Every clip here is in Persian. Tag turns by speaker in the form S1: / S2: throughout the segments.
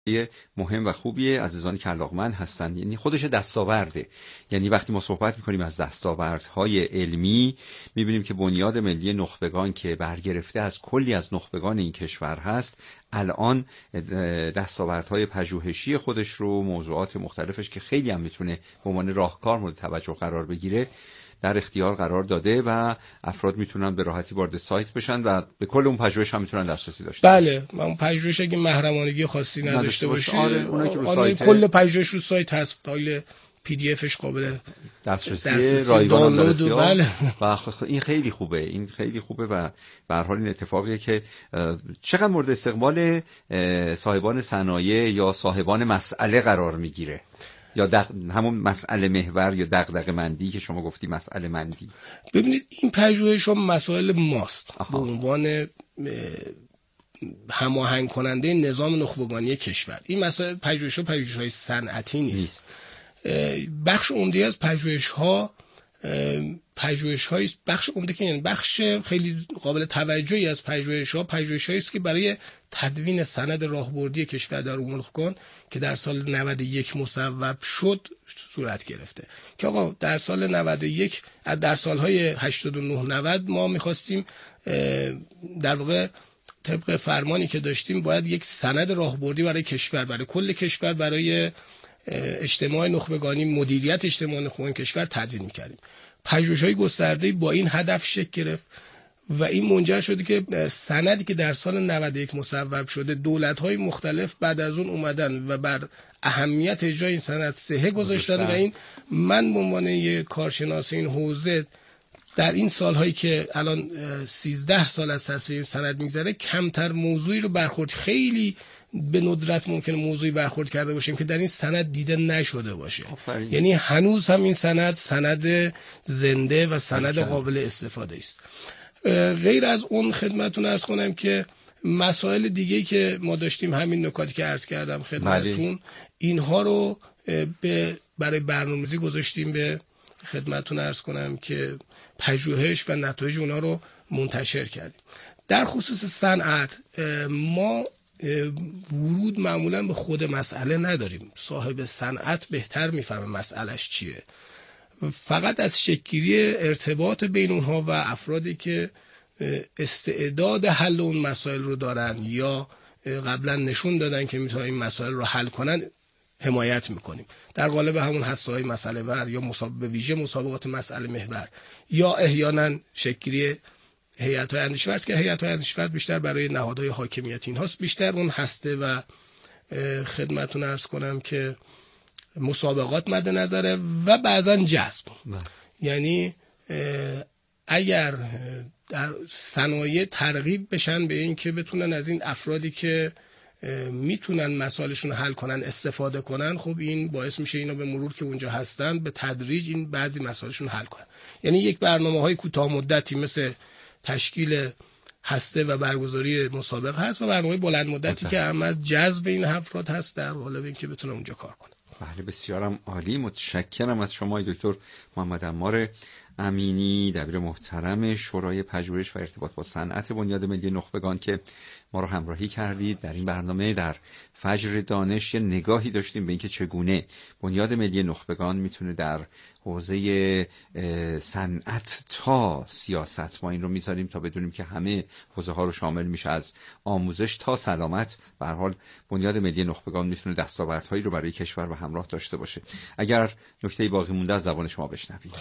S1: مهم و خوبیه. عزیزانی که علاقمند هستن، یعنی خودش دستاورده. یعنی وقتی ما صحبت میکنیم از دستاوردهای علمی، میبینیم که بنیاد ملی نخبگان که برگرفته از کلی از نخبگان این کشور هست، الان دستاوردهای پژوهشی خودش رو، موضوعات مختلفش که خیلی هم میتونه به عنوان راهکار مورد توجه قرار بگیره، در اختیار قرار داده و افراد میتونن به راحتی وارد سایت بشن و به کل اون پژوهش هم میتونن دسترسی داشته باشن.
S2: بله، اون پژوهش اگه محرمانگی خاصی نداشته باشه،
S1: اونایی که رو سایت
S2: کل پژوهش رو سایت هست، فایل پی دی افش قابل
S1: دسترسی رایگان هم داره.
S2: بله.
S1: و این خیلی خوبه، این خیلی خوبه و به هر حال این اتفاقیه که چقدر مورد استقبال صاحبان صنایع یا صاحبان مسئله قرار میگیره، یا همون مسئله محور یا دغدغه مندی که شما گفتی، مسئله مندی.
S2: ببینید این پژوهش ها مسائل ماست به عنوان هماهنگ کننده نظام نخبگانی کشور. این مسائل پژوهش‌های صنعتی نیست. بخش عمده از پژوهش‌های بخش عمده که یعنی بخش خیلی قابل توجهی از پژوهش‌هایی است که برای تدوین سند راهبردی کشور در امور نخبگان که در سال 91 مصوب شد صورت گرفته. که آقا در سال 91 در سالهای 89 90 ما می‌خواستیم در واقع طبق فرمانی که داشتیم باید یک سند راهبردی برای کشور، برای کل کشور، برای اجتماع نخبگانی، مدیریت اجتماع نخبگان کشور تدوین می‌کردیم. پژوهش‌های گسترده‌ای با این هدف شکل گرفت و این منجر شده که سندی که در سال 91 مصوب شده، دولت‌های مختلف بعد از اون اومدن و بر اهمیت اجرای این سند صحه گذاشتن و این من به عنوان یک کارشناس این حوزه در این سال‌هایی که الان 13 سال از تصویب سند می‌گذره کمتر موضوعی رو برخورد، خیلی به ندرت ممکنه موضوعی برخورد کرده باشیم که در این سند دیده نشده باشه. یعنی هنوز هم این سند زنده و سند قابل استفاده است. غیر از اون خدمتتون عرض کنم که مسائل دیگه که ما داشتیم، همین نکاتی که عرض کردم خدمتتون، اینها رو برای برنامه‌ریزی گذاشتیم، به خدمتتون عرض کنم که پژوهش و نتایج اونها رو منتشر کردیم. در خصوص صنعت ما ورود معمولا به خود مسئله نداریم. صاحب صنعت بهتر میفهمه مسئلهش چیه. فقط از شکل‌گیری ارتباط بین اونها و افرادی که استعداد حل اون مسائل رو دارن یا قبلا نشون دادن که میتونن این مسائل رو حل کنن حمایت میکنیم. در قالب همون حصه‌های مسئله ور یا به ویژه مسابقات مسئله محور یا احیانا شکل‌گیری هیئت‌های اندیشه‌ورز که هیئت‌های اندیشه‌ورز بیشتر برای نهادهای حاکمیتی اینهاست، بیشتر اون هسته و خدمتتون عرض کنم که مسابقات مد نظره و بعضا جذب. یعنی اگر در صنایع ترغیب بشن به این که بتونن از این افرادی که میتونن مسائلشون حل کنن استفاده کنن، خب این باعث میشه اینا به مرور که اونجا هستن به تدریج این بعضی مسائلشون حل کنن. یعنی یک برنامه‌های کوتاه مدتی مثل تشکیل هسته و برگزاری مسابقه هست و برنامه بلند مدتی که هم از جذب این افراد هست در قالب اینکه بتونن اونجا کار کنن.
S1: بله، بسیارم عالی. متشکرم از شما دکتر محمد عمار امینی، دبیر محترم شورای پژوهش و ارتباط با صنعت بنیاد ملی نخبگان که ما رو همراهی کردید در این برنامه. در فجر دانش یه نگاهی داشتیم به اینکه چگونه بنیاد ملی نخبگان میتونه در حوزه صنعت تا سیاست، ما این رو میذاریم تا بدونیم که همه حوزه ها رو شامل میشه، از آموزش تا سلامت. به هر حال بنیاد ملی نخبگان میتونه دستاوردهایی رو برای کشور به همراه داشته باشه. اگر نکته‌ای باقی مونده از زبان شما بشنویم.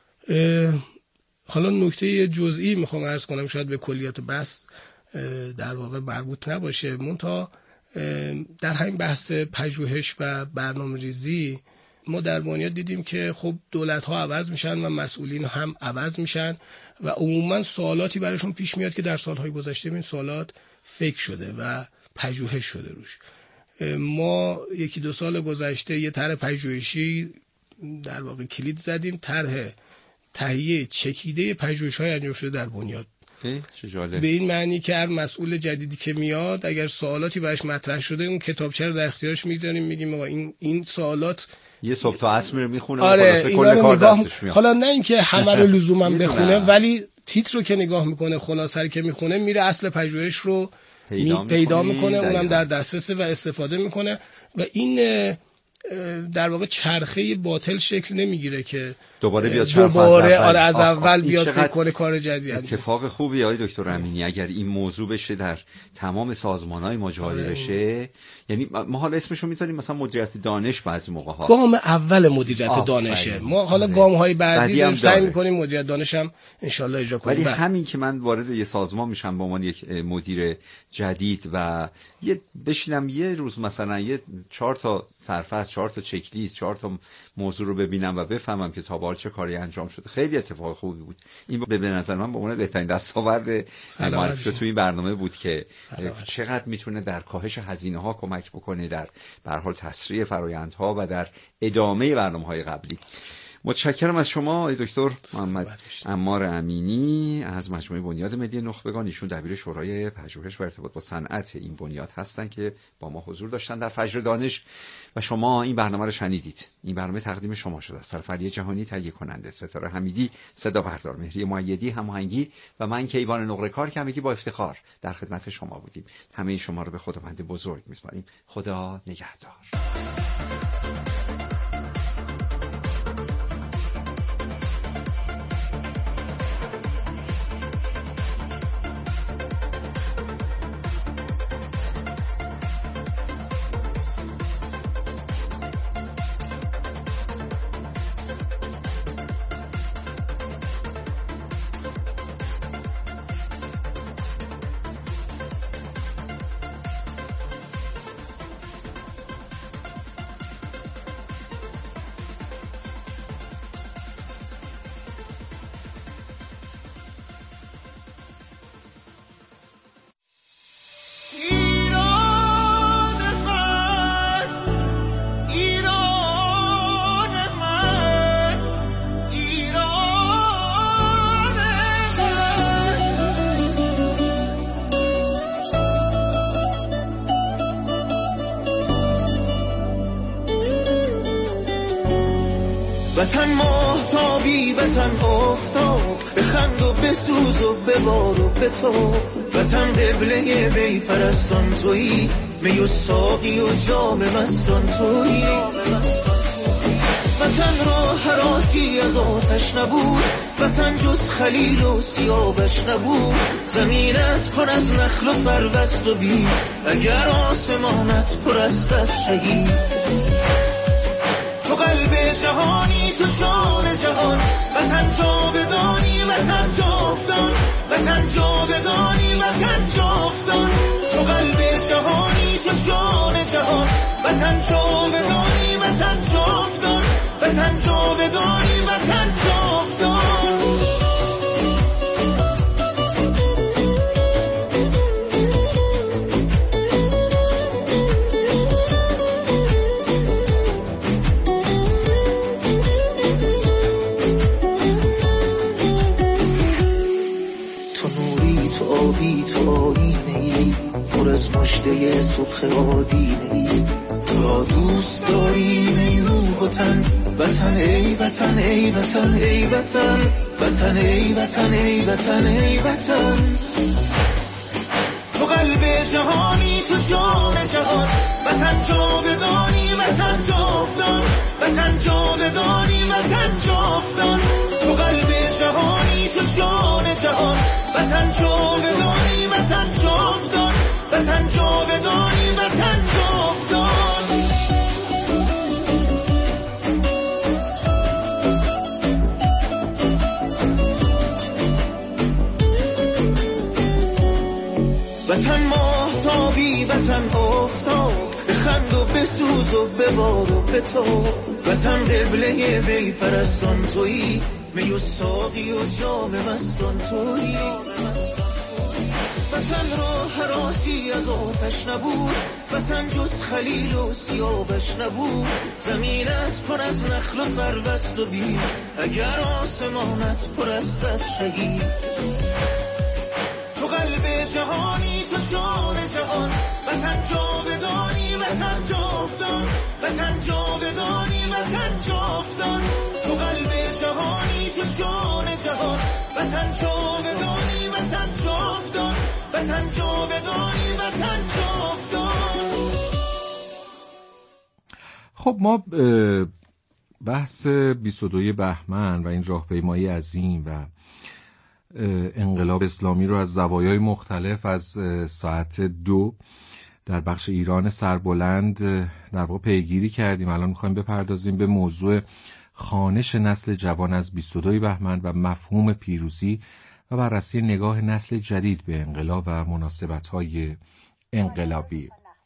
S2: حالا نکته جزئی میخوام عرض کنم، شاید به کلیات بحث در واقع مربوط نباشه، منتها در همین بحث پژوهش و برنامه‌ریزی ما در بنیاد دیدیم که خب دولت‌ها عوض میشن و مسئولین هم عوض میشن و عموما سوالاتی براشون پیش میاد که در سالهای گذشته این سوالات فکر شده و پژوهش شده روش. ما یکی دو سال گذشته یه طرح پژوهشی در واقع کلید زدیم، طرح تهیه چکیده پژوهش‌های انجام شده در بنیاد. به این معنی که هر مسئول جدیدی که میاد اگر سوالاتی براش مطرح شده اون کتابچه رو در اختیارش میذاریم، میگیم آقا این سوالات
S1: یه صبح تا عصر میخونه.
S2: آره، کل کار دستش میاد. حالا نه اینکه همه رو لزوما بخونه، ولی تیتر رو که نگاه میکنه، خلاصه رو که میخونه، میره اصل پژوهش رو پیدا میکنه، اونم در دسترسه و استفاده میکنه و این در واقع چرخه باطل شکل نمیگیره که
S1: دوباره بیاد
S2: از اول بیاد فکر کنه کار جدید.
S1: اتفاق خوبی آقای دکتر امینی اگر این موضوع بشه در تمام سازمان‌های ما جاری بشه. یعنی ما حالا اسمشو میذاریم مثلا مدیریت دانش، بعضی موقع‌ها
S2: گام اول مدیریت دانشه. ما حالا گام‌های بعدی داریم سعی می‌کنیم مدیریت دانش هم ان شاءالله اجرا کنیم.
S1: ولی همین که من وارد یه سازمان میشم به عنوان یک مدیر جدید و بشینم یه روز مثلا یه 4 تا سرفصل، 4 تا چک لیست، 4 تا موضوع رو ببینم و بفهمم که تا به حال چه کاری انجام شده، خیلی اتفاق خوبی بود. این به نظر من به عنوان بهترین دستاورد معرفی تو این برنامه بود که چقدر میتونه در کاهش هزینه‌ها کمک بکنه، در به هر حال تسریع فرآیندها و در ادامه برنامه‌های قبلی. متشکرم از شما آقای دکتر محمد عمار امینی از مجموعه بنیاد ملی نخبگان. ایشون دبیر شورای پژوهش و ارتباط با صنعت این بنیاد هستن که با ما حضور داشتن در فجر دانش و شما این برنامه رو شنیدید. این برنامه تقدیم شما شده از طرف علی جهانی، تهیه کننده ستاره حمیدی، صدا بردار مهری مؤیدی، هماهنگی و من کیوان نقره کار که همگی با افتخار در خدمت شما بودیم. همه شما رو به خداوند بزرگ می‌سپاریم. خدا نگهدار.
S3: وطن ماهتابی، وطن آفتاب، بخند و بسوز و ببار و بتاب. وطن قبله می پرستان تویی، می و ساقی و جام مستان تویی. وطن را هراسی از آتش نبود، وطن جز خلیل و سیابش نبود. زمینت پر از نخل و سربست و بید، اگر آسمانت پر است از شهید. تو قلب جهانی، تو جان جهان، وطن جاودانی، وطن جاودان، وطن جاودانی، وطن جاودان. تو قلب جهانی، تو جان جهان، وطن جاودانی، وطن جاودان، وطن جاودانی، وطن جاودان. تو آینه ای پر از مژده صبح آدینه ای. تو دوست داری ای روح و تن، وطن ای وطن ای وطن ای وطن، وطن ای وطن ای وطن ای وطن. تو قلب جهانی، تو جان جهان، وطن جاودانی، وطن جاودان، وطن جاودانی، وطن جاودان. تو قلب جهانی، تو جان جهان، وطن جاودانی، وطن جاودان، وطن جاودانی، وطن جاودان. وطن ماهتابی، وطن آفتاب، بخند و بسوز و ببار و بتاب. وطن قبله می پرستان تویی، می و ساقی و جام مستان تویی. وطن را هراسی از آتش نبود، وطن جز خلیل و سیابش نبود. زمینت پر از نخل و سربست و بید، اگر آسمانت پر است از شهید. تو قلب جهانی، تو جان جهان، وطن جاودانی، وطن جاودان، وطن جاودانی، وطن جاودان. تو قلب جهانی، تو جان جهان، وطن جاودانی، وطن جاودان، وطن جاودان، این وطن جاودان.
S4: خب ما بحث 22 بهمن و این راهپیمایی عظیم و انقلاب اسلامی رو از زوایای مختلف از ساعت 2 در بخش ایران سربلند در واقع پیگیری کردیم. الان میخوایم بپردازیم به موضوع خوانش نسل جوان از 22 بهمن و مفهوم پیروزی و بررسی نگاه نسل جدید به انقلاب و مناسبت‌های انقلابی.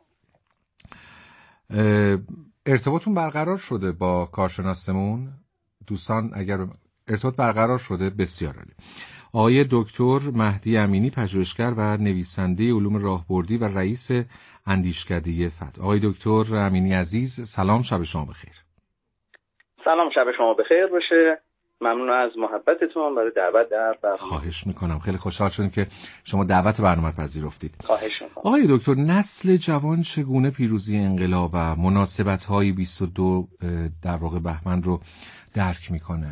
S4: ارتباطتون برقرار شده با کارشناسمون؟ دوستان اگر ارتباط برقرار شده بسیار عالی. آقای دکتر مهدی امینی، پژوهشگر و نویسنده علوم راهبردی و رئیس اندیشکده فتح. آقای دکتر امینی عزیز، سلام، شب شما بخیر.
S5: سلام، شب شما بخیر باشه. ممنون از محبتتون برای دعوت در برنامه.
S4: خواهش میکنم، خیلی خوشحال شدیم که شما دعوت برنامه پذیرفتید.
S5: خواهش میکنم.
S4: آقای دکتر، نسل جوان چگونه پیروزی انقلاب و مناسبت‌های 22 در واقع بهمن رو درک میکنه؟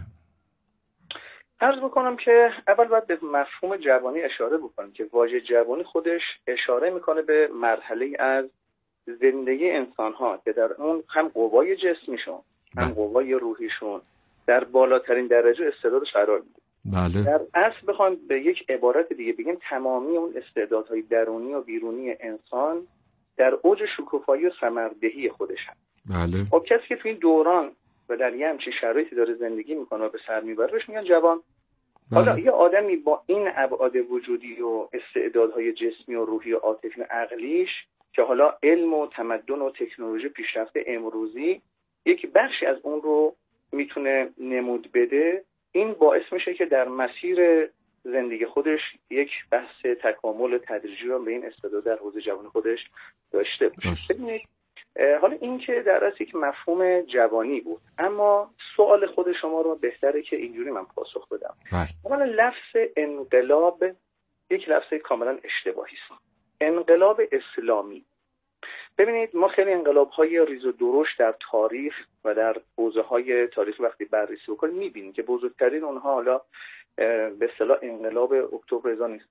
S5: عرض بکنم که اول باید به مفهوم جوانی اشاره بکنم که واژه جوانی خودش اشاره میکنه به مرحله از زندگی انسان‌ها که در اون هم قوای جسمیشون هم قوای روحیشون در بالاترین درجه استعدادش قرار میده.
S4: بله.
S5: در اصل بخوام به یک عبارت دیگه بگیم، تمامی اون استعدادهای درونی و بیرونی انسان در اوج شکوفایی و ثمردهی خودش هست.
S4: بله.
S5: خب کسی که تو این دوران و در یه همچین شرایطی داره زندگی میکنه و به سر میبره بهش میگن جوان.
S4: بله.
S5: حالا یه آدمی با این ابعاد وجودی و استعدادهای جسمی و روحی و عاطفی و عقلیش که حالا علم و تمدن و تکنولوژی پیشرفته امروزی یک بخشی از اون رو میتونه نمود بده، این باعث میشه که در مسیر زندگی خودش یک بحث تکامل تدریجی رو به این استعداد در حوزه جوانی خودش داشته باشه. ببینید حالا این که در اصل یک مفهوم جوانی بود، اما سوال خود شما رو بهتره که اینجوری من پاسخ بدم. اولا لفظ انقلاب یک لفظ کاملا اشتباهی است. انقلاب اسلامی، ببینید ما خیلی انقلاب‌های ریز و درشت در تاریخ و در حوزه‌های تاریخ وقتی بررسی بکنیم می‌بینیم که بزرگترین اونها حالا به اصطلاح انقلاب اکتبر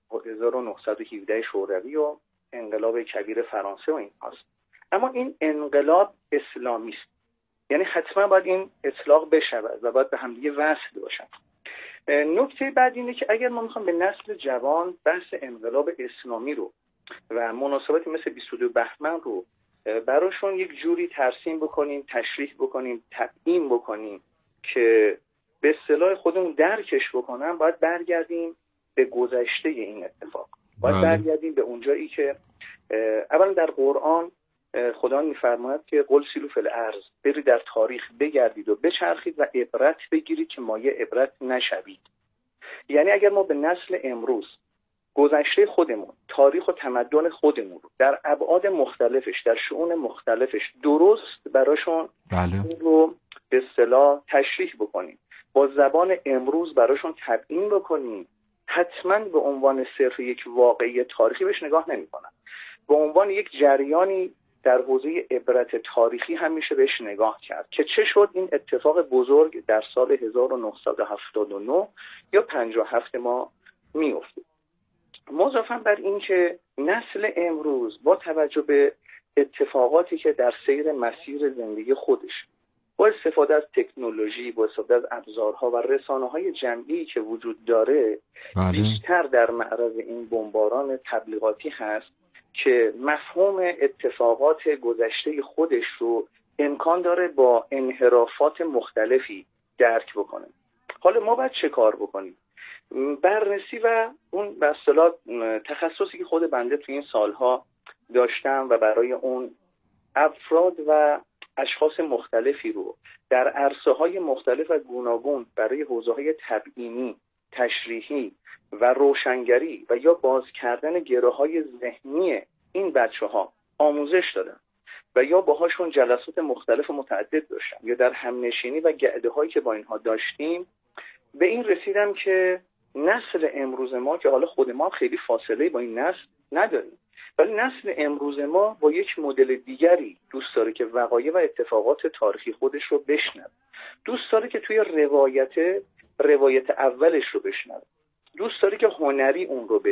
S5: 1917 شوروی و انقلاب کبیر فرانسه و این هاست. اما این انقلاب اسلامی است، یعنی حتما باید این اطلاق بشود و باید به هم دیگه وصل باشن. نکته بعد اینه که اگر ما می‌خوایم به نسل جوان بحث انقلاب اسلامی رو و مناسباتی مثل 22 بهمن رو براشون یک جوری ترسیم بکنیم، تشریح بکنیم، تبیین بکنیم که به اصطلاح خودمون درکش بکنن، باید برگردیم به گذشته این اتفاق. باید برگردیم به اونجایی که اولا در قرآن خدا میفرماید که قل سیروا فی الارض، برید در تاریخ بگردید و بچرخید و عبرت بگیرید که مایه عبرت نشوید. یعنی اگر ما به نسل امروز گذشته خودمون، تاریخ و تمدن خودمون رو در ابعاد مختلفش، در شؤون مختلفش درست براشون این رو به اصطلاح تشریح بکنیم، با زبان امروز براشون تبیین بکنیم، حتما به عنوان صرف یک واقعی تاریخی بهش نگاه نمی‌کنن. به عنوان یک جریانی در حوزه عبرت تاریخی هم میشه بهش نگاه کرد که چه شد این اتفاق بزرگ در سال 1979 یا 57 ما میفته. مضافاً بر این که نسل امروز با توجه به اتفاقاتی که در سیر مسیر زندگی خودش با استفاده از تکنولوژی، با استفاده از ابزارها و رسانه‌های جمعی که وجود داره بیشتر در معرض این بمباران تبلیغاتی هست که مفهوم اتفاقات گذشته خودش رو امکان داره با انحرافات مختلفی درک بکنه. حالا ما باید چه کار بکنیم؟ بررسی و اون به اصطلاح تخصصی که خود بنده تو این سالها داشتم و برای اون افراد و اشخاص مختلفی رو در عرصه‌های مختلف و گوناگون برای حوزه‌های تبیینی، تشریحی و روشنگری و یا باز کردن گره‌های ذهنی این بچه‌ها آموزش دادم و یا باهاشون جلسات مختلف و متعدد داشتم یا در همنشینی و گرده‌هایی که با اینها داشتیم به این رسیدم که نسل امروز ما که حالا خود ما خیلی فاصله با این نسل نداریم، ولی نسل امروز ما با یک مدل دیگری دوست داره که وقایع و اتفاقات تاریخی خودش رو بشنوه، دوست داره که توی روایت اولش رو بشنوه، دوست داره که هنری اون رو بدونه،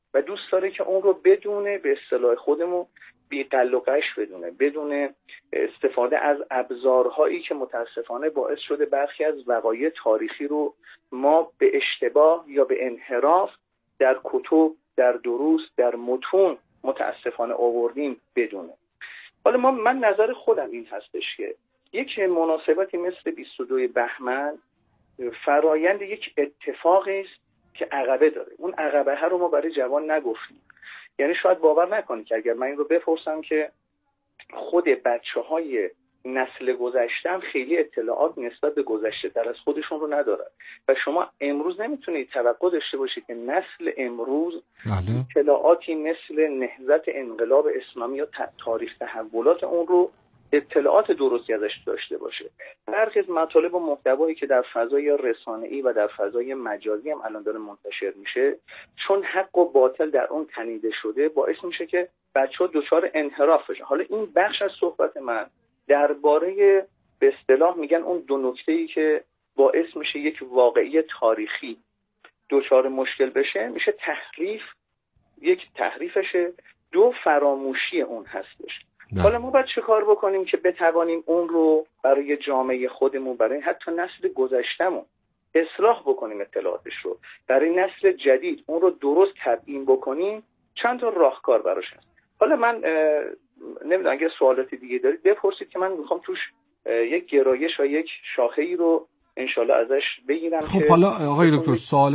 S5: و دوست داره که اون رو بدونه، به اصطلاح خودمون بی قل و قش بدونه، بدون استفاده از ابزارهایی که متاسفانه باعث شده برخی از وقایع تاریخی رو ما به اشتباه یا به انحراف در کتب، در دروس، در متون متاسفانه آوردیم بدونه. حالا من نظر خودم این هستش که یک مناسبتی مثل 22 بهمن فرایند یک اتفاقی است که عقبه داره. اون عقبه ها رو ما برای جوان نگفتیم. یعنی شاید باور نکنید که اگر من این رو بپرسم که خود بچه‌های نسل گذشتم خیلی اطلاعات نسبت به گذشته تر از خودشون رو ندارن و شما امروز نمیتونید توقع داشته باشید که نسل امروز اطلاعاتی مثل نهضت انقلاب اسلامی یا تاریخ تحولات اون رو اطلاعات درستی ازش داشته باشه. برخی از مطالب و محتوایی که در فضای رسانه‌ای و در فضای مجازی هم الان داره منتشر میشه، چون حق و باطل در اون تنیده شده، باعث میشه که بچه‌ها دچار انحراف بشن. حالا این بخش از صحبت من درباره به اصطلاح میگن اون دو نکته‌ای که باعث میشه یک واقعی تاریخی دچار مشکل بشه، میشه تحریف، یک تحریفشه، دو فراموشی اون هستش. حالا ما باید چه کار بکنیم که بتوانیم اون رو برای جامعه خودمون، برای حتی نسل گذشتمون اصلاح بکنیم، اطلاعاتش رو برای نسل جدید اون رو درست تبیین بکنیم. چند تا راهکار براش هست. حالا من نمیدونم اگه سوالات دیگه دارید بپرسید که من میخوام توش یک گرایش و یک شاخه‌ای رو انشالله ازش بگیرم.
S4: خب حالا آقای دکتر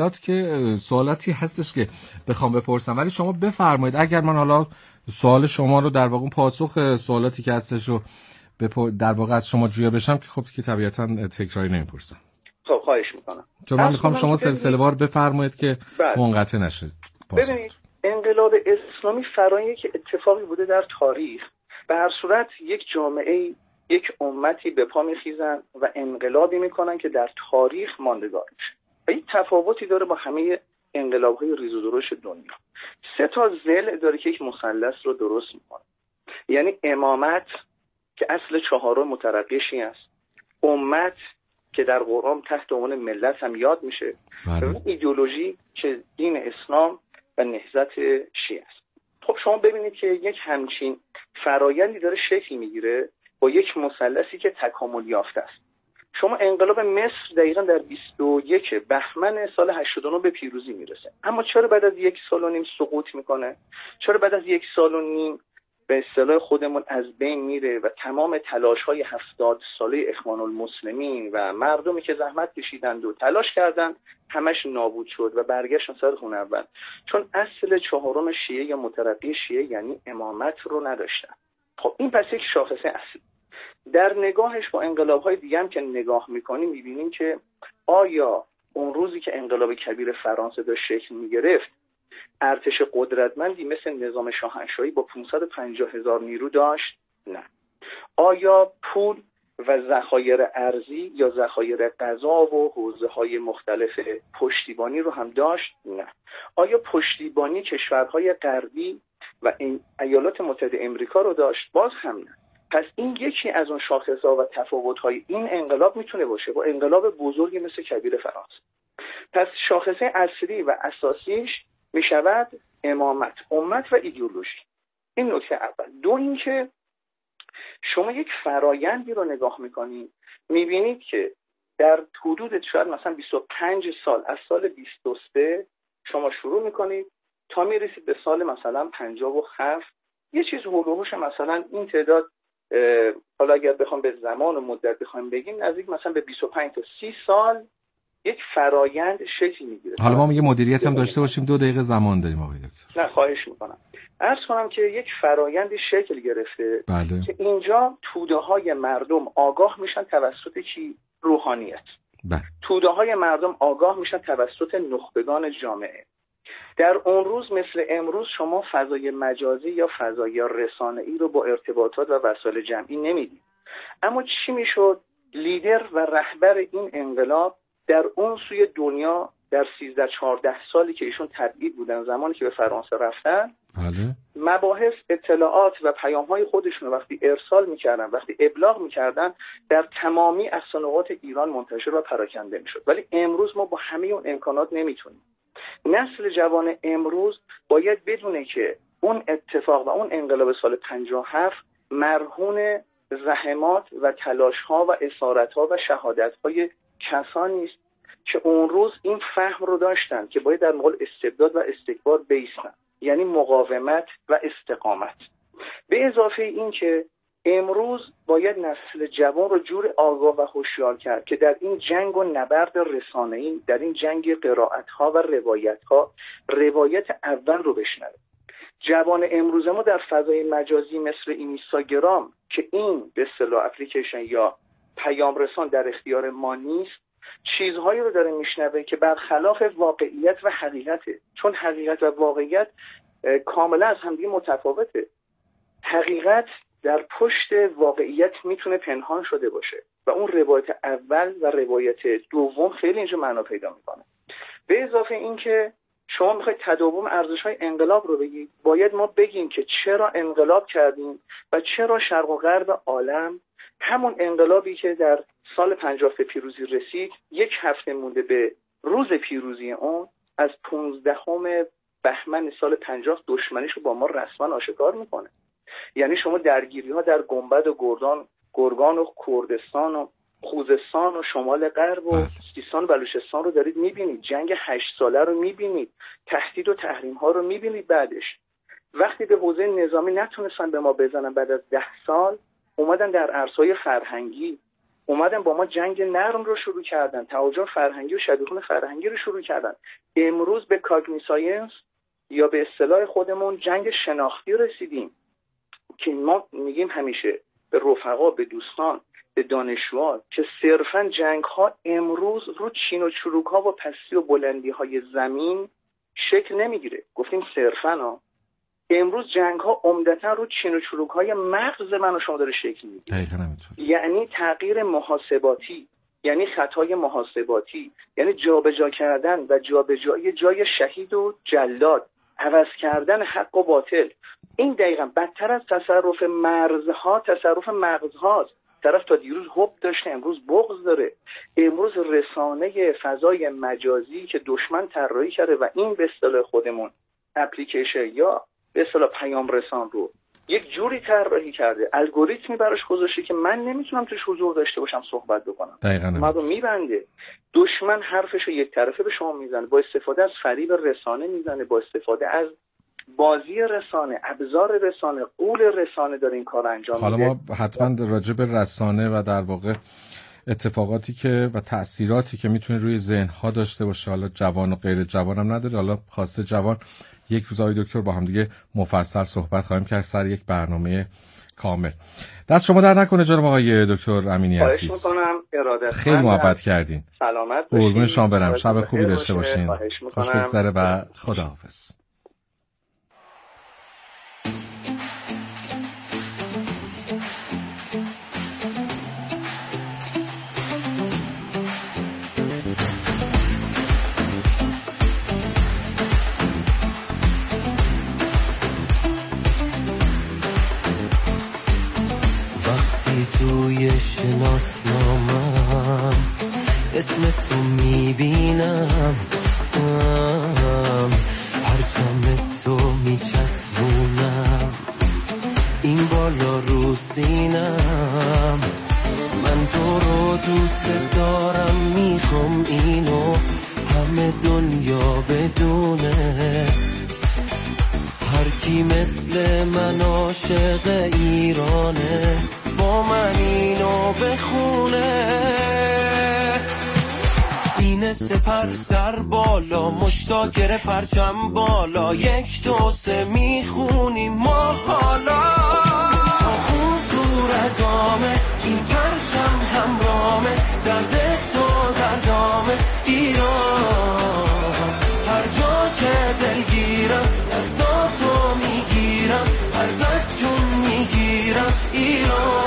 S4: سوالاتی هستش که بخوام بپرسم، ولی شما بفرمایید اگر من حالا سوال شما رو در واقع پاسخ سوالاتی که هستش رو در واقع از شما جویا بشم که خب که طبیعتاً تکراری نمیپرسم.
S5: خب خواهش میکنم.
S4: چون من میخوام شما سلسله وار بفرمایید که منقطع نشه.
S5: ببینید انقلاب اسلامی فرایندی که اتفاقی بوده در تاریخ، به هر صورت یک جامعه، یک امتی به پا میخیزن و انقلابی میکنن که در تاریخ ماندگار میشه و این تفاوتی داره با همه انقلاب‌های ریز و درشت دنیا. 3 تا ضلع داره که یک مثلث رو درست میکنه. یعنی امامت که اصل 4 مترقی شیعه است، امت که در قرآن تحت عنوان ملت هم یاد میشه، و ایدئولوژی که دین اسلام و نهضت شیعه است. خب شما ببینید که یک همچین فرایندی داره شکل میگیره با یک مثلثی که تکامل یافته است. شما انقلاب مصر دقیقاً در 21 بهمن سال 89 به پیروزی میرسه، اما چرا بعد از 1 سال و نیم سقوط میکنه؟ چرا بعد از 1 سال و نیم به اصطلاح خودمون از بین میره و تمام تلاش‌های 70 ساله اخوان المسلمین و مردمی که زحمت کشیدند و تلاش کردند همش نابود شد و برگشتن سر خونه اول؟ چون اصل 4 شیعه یا مترقی شیعه یعنی امامت رو نداشتن. خب این پس یک شاخصه اصلی. در نگاهش با انقلاب‌های دیگه هم که نگاه می‌کنیم می‌بینیم که آیا اون روزی که انقلاب کبیر فرانسه داشت شکل می‌گرفت ارتش قدرتمندی مثل نظام شاهنشاهی با 550,000 نیرو داشت؟ نه. آیا پول و ذخایر ارزی یا ذخایر غذا و حوزه‌های مختلف پشتیبانی رو هم داشت؟ نه. آیا پشتیبانی کشورهای غربی و ایالات متحده آمریکا رو داشت؟ باز هم نه. پس این یکی از اون شاخص‌ها و تفاوت‌های این انقلاب میتونه باشه با انقلاب بزرگی مثل کبیر فرانسه. پس شاخصه اصلی و اساسیش میشود امامت، امت و ایدئولوژی. این نکته اول. دو اینکه شما یک فرایندی رو نگاه میکنید میبینید که در حدود شاید مثلا 25 سال از سال 23 شما شروع میکنید تا میرسید به سال مثلا 57 یه چیز هولوهوش مثلا این تعداد، حالا اگر بخوام به زمان و مدت بخوایم بگیم نزدیک مثلا به 25 تا 30 سال یک فرایند شکل میگیره.
S4: حالا ما میگه مدیریت هم داشته باشیم 2 دقیقه زمان داریم آقای دکتر.
S5: نه خواهش میکنم. عرض کنم که یک فرایندی شکل گرفته که اینجا توده های مردم آگاه میشن توسط کی؟ روحانیت. توده های مردم آگاه میشن توسط نخبگان جامعه. در اون روز مثل امروز شما فضای مجازی یا فضای رسانه‌ای رو با ارتباطات و وسایل جمعی نمیدید. اما چی میشد؟ لیدر و رهبر این انقلاب در اون سوی دنیا در 13-14 سالی که ایشون تبعید بودن، زمانی که به فرانسه رفتن، مباحث، اطلاعات و پیام‌های خودشون رو وقتی ارسال می‌کردن، وقتی ابلاغ می‌کردن، در تمامی اقصانقاط ایران منتشر و پراکنده می‌شد. ولی امروز ما با همه اون امکانات نمیتونیم. نسل جوان امروز باید بدونه که اون اتفاق و اون انقلاب سال 57 مرهون زحمات و تلاش‌ها و اسارت‌ها و شهادت‌های کسانی است که اون روز این فهم رو داشتن که باید در مقابل استبداد و استکبار بایستن، یعنی مقاومت و استقامت. به اضافه این که امروز باید نسل جوان رو جور آگاه و هوشیار کرد که در این جنگ و نبرد رسانه‌ای، در این جنگ قرائت‌ها و روایت‌ها، روایت اول رو بشنوه. جوان امروز ما در فضای مجازی مثل اینستاگرام که این به اصطلاح اپلیکیشن یا پیام رسان در اختیار ما نیست، چیزهایی رو داره میشنوه که برخلاف واقعیت و حقیقته، چون حقیقت و واقعیت کاملا از همدیگه متفاوته. حقیقت در پشت واقعیت میتونه پنهان شده باشه و اون روایت اول و روایت دوم خیلی اینجا معنا پیدا میکنه. به اضافه این که شما میخواید تداوم ارزش‌های انقلاب رو بگید، باید ما بگیم که چرا انقلاب کردیم و چرا شرق و غرب عالم همون انقلابی که در سال 50 به پیروزی رسید، یک هفته مونده به روز پیروزی اون، از 15 بهمن سال 50 دشمنیش رو با ما رسما آشکار میکنه. یعنی شما درگیری‌ها در گنبد و گرگان و کردستان و خوزستان و شمال غرب و سیستان و بلوچستان رو دارید میبینید، جنگ 8 ساله رو میبینید، تهدید و تحریم‌ها رو میبینید. بعدش وقتی به حوزه نظامی نتونستن به ما بزنن، بعد از 10 سال اومدن در عرصه‌های فرهنگی، اومدن با ما جنگ نرم رو شروع کردن، تهاجم فرهنگی و شبیخون فرهنگی رو شروع کردن. امروز به کاگنیساینس یا به اصطلاح خودمون جنگ شناختی رسیدیم که ما میگیم همیشه به رفقا، به دوستان، به دانشجوها که صرفاً جنگ‌ها امروز رو چین و چروک‌ها و پستی و بلندی‌های زمین شکل نمیگیره. گفتیم صرفاً امروز جنگ‌ها عمدتاً رو چین و چروک‌های مغز من و شما داره شکل میگیره. یعنی تغییر محاسباتی، یعنی خطای محاسباتی، یعنی جابجا کردن و جابجایی جای شهید و جلاد، عوض کردن حق و باطل. این دقیقاً بدتر از تصرف مرزها تصرف مغزهاست. طرف تا دیروز حب داشته، امروز بغض داره. امروز رسانه فضای مجازی که دشمن طراحی کرده و این به اصطلاح خودمون اپلیکیشن یا به اصطلاح پیام رسان رو یک جوری طراحی کرده، الگوریتمی براش گذاشته که من نمیتونم توش حضور داشته باشم، صحبت بکنم. من رو میبنده. دشمن حرفش رو یک طرفه به شما میزنه، با استفاده از فریب رسانه میزنه، با استفاده از بازی رسانه، ابزار رسانه، قول رسانه داره این کار انجام میده.
S4: حالا ما حتما راجع به رسانه و در واقع اتفاقاتی که و تأثیراتی که میتونه روی ذهن‌ها داشته باشه، حالا جوان و غیر جوان هم نداره، حالا خواسته جوان، یک روز آقای دکتر با هم دیگه مفصل صحبت خواهیم کرد سر یک برنامه کامل. دست شما در نکنه جناب آقای دکتر امینی عزیز.
S5: خواهش می‌کنم، ارادت.
S4: خیلی محبت کردین.
S5: سلامت باشید.
S4: قربون شما برم. شب خوبی داشته باشین. خوش بگذره و خداحافظ.
S3: توی شناسنامم اسم تو میبینم، پرچم تو میچسبونم این بالا رو سینم. من تو رو دوست دارم، میخوام اینو همه دنیا بدونه. هر کی مثل من عاشق ایرانه، با من اینو بخونه. سینه سپر سر بالا، مشتاق پرچم بالا، 1 2 3 میخونیم ما حالا. تا خون تو رگامه این پرچم همرامه، درد تو دردامه ایران. هر جا که دلگیرم دستاتو میگیرم، ازت جون میگیرم ایران.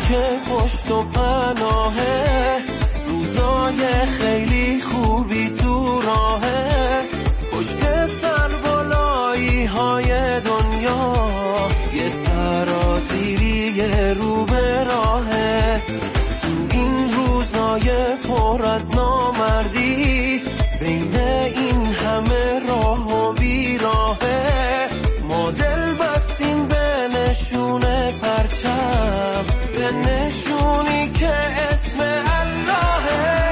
S3: که پشت و پناهه، روزای خیلی خوبی تو راهه، پشت سربالایی های دنیا یه سرازیری رو به راهه. تو این روزای پر از نامردی، بین این همه راه و بیراهه، ما دل بستیم به نشون پرچم، به نشونی که اسم اللهه.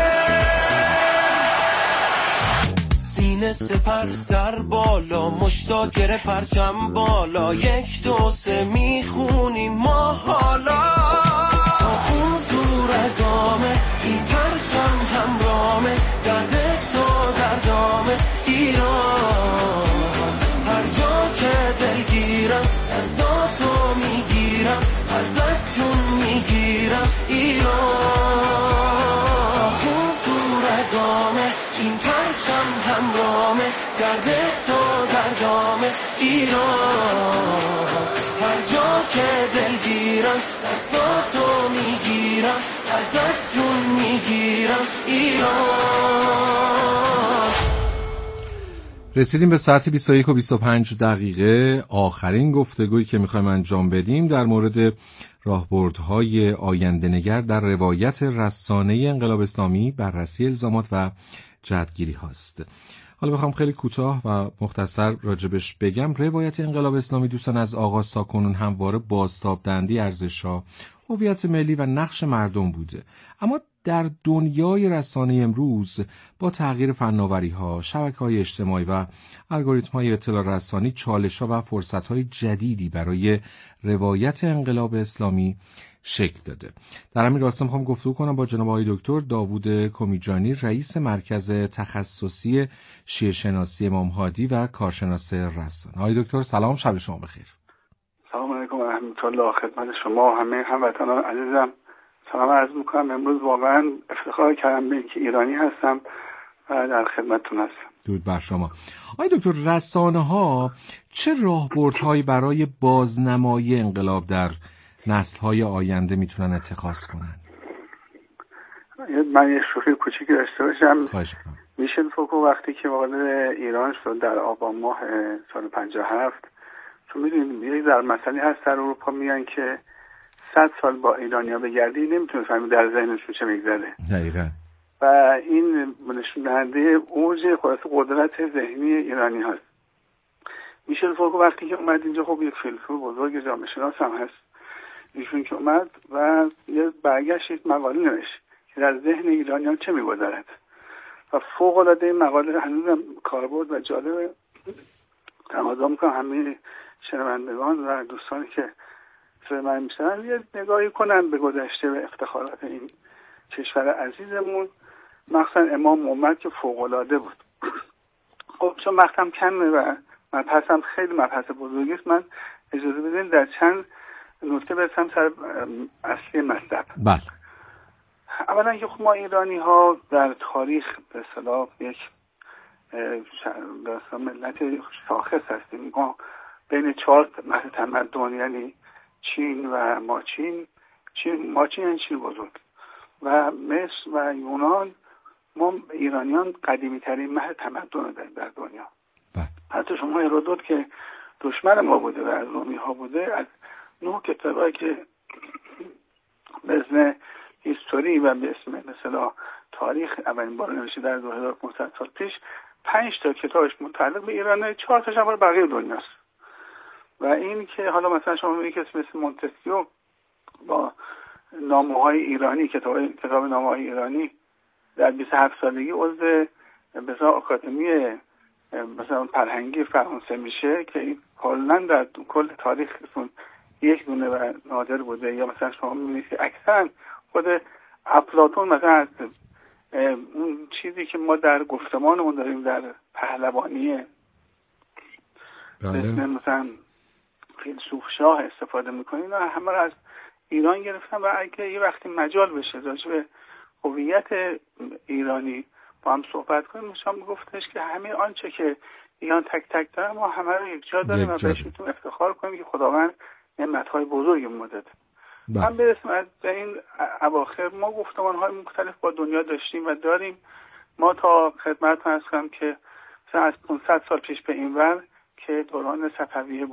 S3: سینه سپر سر بالا، مشتا گره پرچم بالا، 1 2 3 میخونیم ما حالا. تا خون دور دامه این پرچم همرامه، درد تا دردامه ایران. هر جا که دل گیرم دستاتو میگیرم، ازت جون میگیرم ایران. تا خون دور دامه این پرچم همرامه، درد تا دردامه ایران. هر جا که دل گیرم دستاتو میگیرم، ازت جون میگیرم ایران.
S4: رسیدیم به ساعت 21 و 25 دقیقه. آخرین گفتگویی که میخوایم انجام بدیم در مورد راهبردهای آینده‌نگر در روایت رسانه انقلاب اسلامی، بررسی الزامات و جهتگیری هاست. حالا بخوام خیلی کوتاه و مختصر راجبش بگم، روایت انقلاب اسلامی دوستان از آغاز تا کنون همواره بازتاب دهنده ارزش‌ها، هویت ملی و نقش مردم بوده. اما در دنیای رسانه امروز با تغییر فناوری‌ها، شبکه‌های اجتماعی و الگوریتم‌های اطلاع رسانی، چالش‌ها و فرصت‌های جدیدی برای روایت انقلاب اسلامی شکل داده. در همین راستا میخوام گفتگو کنم با جناب آقای دکتر داوود کمیجانی، رئیس مرکز تخصصی شیعه‌شناسی امام هادی و کارشناس رسانه. آقای دکتر سلام، شب شما بخیر.
S6: سلام علیکم و رحمت الله خدمت شما و همه هموطنان عزیزم. سلام عرض میکنم. امروز واقعا افتخار کردم به اینکه ایرانی هستم و در خدمتتون هستم.
S4: درود بر شما. آقای دکتر، رسانه‌ها چه راهبردهایی برای بازنمایی انقلاب در نسل‌های آینده میتونن اتخاذ کنن؟
S6: من یه شوخی کوچیکی داشته باشم.
S4: خواهش می‌کنم.
S6: میشل فوکو وقتی که وارد ایران شد در آبان ماه سال 57، چون میدونید یه در مسئله هست در اروپا میگن که 100 سال با ایرانیا بگردی نمیتونه فهمی در ذهنشون چه میگذره.
S4: دقیقاً.
S6: و این نشون دهنده اوج قدرت ذهنی ایرانی هست. میشل فوکو وقتی که اومد اینجا، خب یک فیلسوف بزرگ جامعه شناس هم هست، ایشون که اومد و یه برگشت مقاله نوشت که در ذهن ایرانیان چه میگذرد و فوق العاده این مقاله هنوزم کاربرد و جالب. تقاضا میکنم همه شنوندگان و دوستانی که سر من میشنن یه نگاهی کنن به گذشته و افتخارات این کشور عزیزمون، مخصوصا امام محمد که فوق العاده بود. خب چون وقتم کمه و مبحثم خیلی مبحث بزرگی است، من اجازه بدین در چند نکته برسم سر اصلی مطلب.
S4: بله.
S6: اولا که ما ایرانی ها در تاریخ به اصطلاح یک ملت شاخص هستیم. ما بین 4 ملت تمدن، یعنی چین و ماچین، ماچین یعنی چین بزرگ و مصر و یونان، ما ایرانیان قدیمی ترین ملت تمدن داریم در دنیا. حتی شما هرودوت که دشمن ما بوده و از رومی ها بوده، از 9 کتابی که به اسم هیستوری و به اسم مثلا تاریخ اولین بار نوشته در 2500 سال پیش، 5 تا کتابش متعلق به ایرانه، 4 تاش هم بقیه دنیاست. و این که حالا مثلا شما میگید که مثل مونتسکیو با نامه‌های ایرانی، کتاب نامه‌های ایرانی در 27 سالگی عضو مثلا آکادمی مثلا فرهنگی فرانسه میشه که این کلاً در کل تاریخشون یک دونه و نادر بوده. یا مثلا شما میبینید که اکثرا خود افلاطون مثلا از اون چیزی که ما در گفتمانمون داریم در پهلوانی مثلا فیلسوف شاه استفاده میکنیم و همه رو از ایران گرفتن. و اگه یه وقتی مجال بشه راجع به هویت ایرانی با هم صحبت کنیم، شما گفتش که همه آنچه که ایران تک تک داره ما همه رو یک جا داریم و بهش میتونیم افتخار کنیم که خداوند نعمت‌های بزرگی ما داده. من برسیم از این اواخر ما گفتمان‌های مختلف با دنیا داشتیم و داریم. ما تا خدمت عرض کنم که از 500 سال پیش به این ور که دوران صفویه